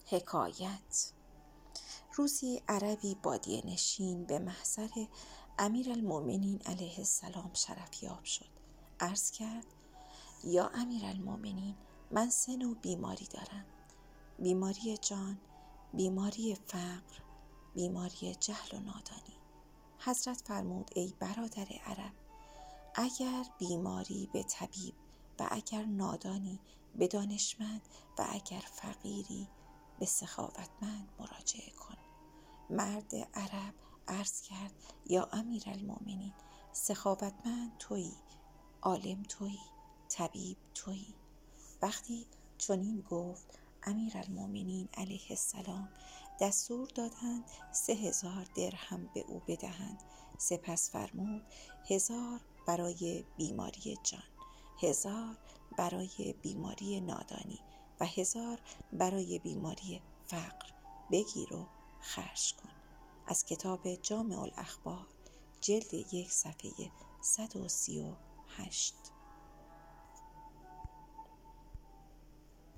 حکایت. روزی عربی بادیه نشین به محضر امیرالمؤمنین علیه السلام شرفیاب شد. عرض کرد: یا امیرالمؤمنین، من 3 نوع بیماری دارم: بیماری جان، بیماری فقر، بیماری جهل و نادانی. حضرت فرمود: ای برادر عرب، اگر بیماری به طبیب و اگر نادانی به دانشمند و اگر فقیری به سخاوتمند مراجعه کن. مرد عرب عرض کرد: یا امیرالمؤمنین، سخاوتمند تویی، عالم تویی، طبیب تویی. وقتی چنین گفت، امیرالمؤمنین علیه السلام دستور دادند 3000 درهم به او بدهند. سپس فرمود: 1000 برای بیماری جان، 1000 برای بیماری نادانی و 1000 برای بیماری فقر. بگیر و خرج کن. از کتاب جامع الاخبار، جلد 1 صفحه 138.